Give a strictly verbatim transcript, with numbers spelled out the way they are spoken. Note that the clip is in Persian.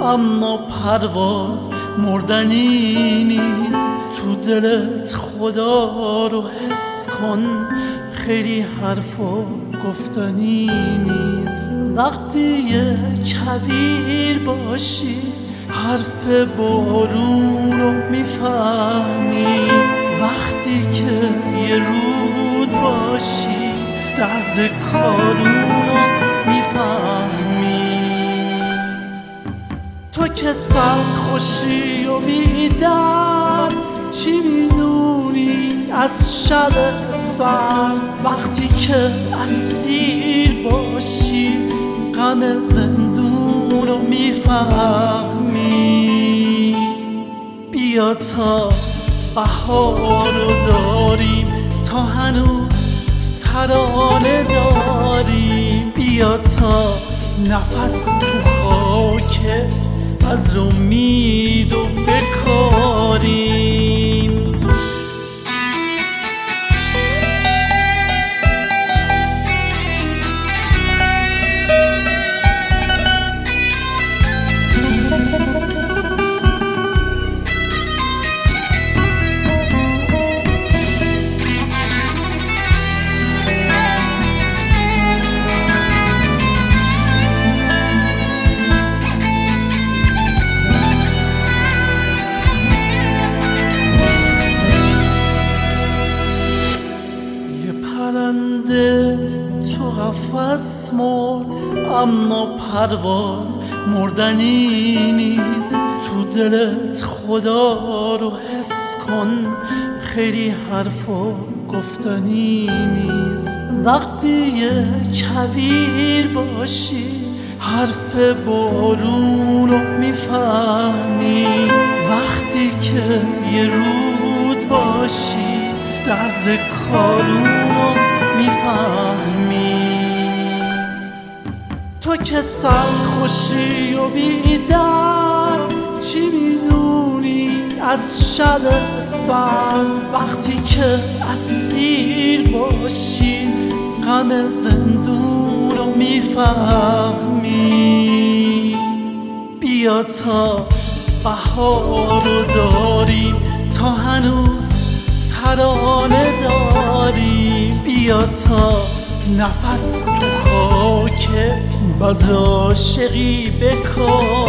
اما پرواز مردنی نیست. تو دلت خدا رو حس کن، خیلی حرفا گفتنی نیست. وقتی یه کویر باشی حرف بارون رو میفهمی، وقتی که یه رود باشی درد کارون رو میفهمی. تو که سخت خوشی و بیدر، چی میدونی از شب سر؟ وقتی که اسیر باشی غم زندون رو میفهمی. بیا تا بهار رو داریم، تا هنوز ترانه داریم. بیا تا نفس تو خاک از امید و بکاریم. پرنده تو قفس مرد اما پرواز مردنی نیست. تو دلت خدا رو حس کن، خیلی حرفا گفتنی نیست. وقتی یه کویر باشی حرف بارون رو میفهمی، وقتی که یه رود باشی درد کارون رو میفهمی. تو که سخت خوشی و بیدر، چی میدونی از شب سر؟ وقتی که اسیر باشی غم زندون رو میفهمی. بیا تا بهار رو داریم، تا هنوز ترانه داریم. بیا تا نفس تو خاک بز عاشقی بکار.